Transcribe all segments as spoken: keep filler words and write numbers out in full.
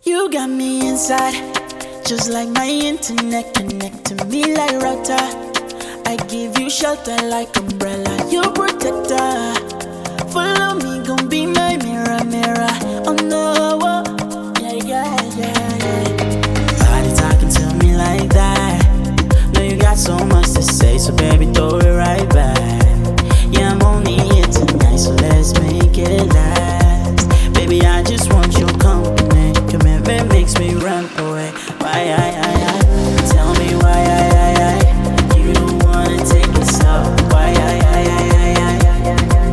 You got me inside, just like my internet. Connect to me like router. I give you shelter like umbrella. You protector. Follow me, gon' be my mirror, mirror on the wall. Yeah, yeah, yeah, yeah. Body talking to me like that. Know you got so much to say, so baby, throw it right back. Yeah, I'm only here tonight, so let's make it last. Baby, I just want your company. Commitment makes me run away. Why, I, I, I? Tell me why, I, I, I? You don't wanna take it slow. Why, I, I, I, I, I?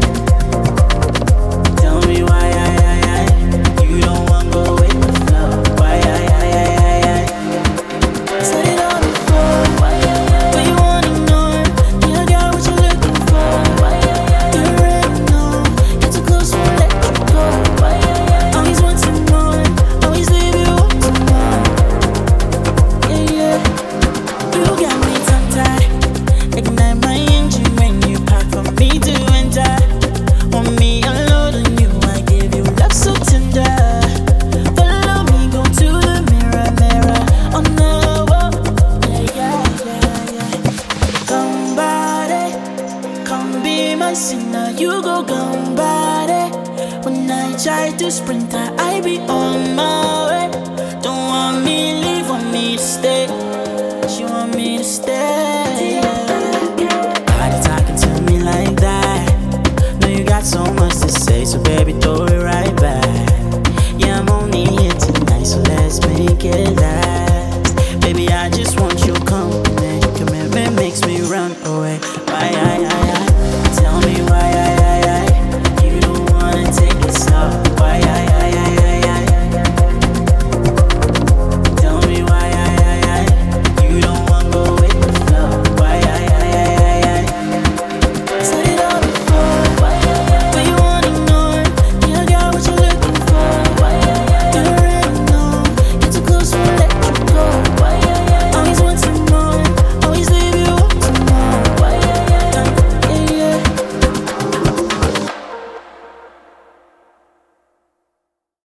Tell me why, I, I, I? You don't wanna go with the flow. Why, I, I, I, I, I? Said it all before. But you wanna know? Yeah, I got what you're looking for. You already know. Get too close, won't let you go. Always want some more. Always leave you up to more. Yeah, yeah. You got me tongue-tied. Ignite my engine when you pack for me to enter. Want me alone on you, I give you love so tender. Follow me, go to the mirror, mirror on the wall. Yeah, yeah, yeah, yeah. Come body, come be my sinner. You go come body. When I try to sprint, I I be on my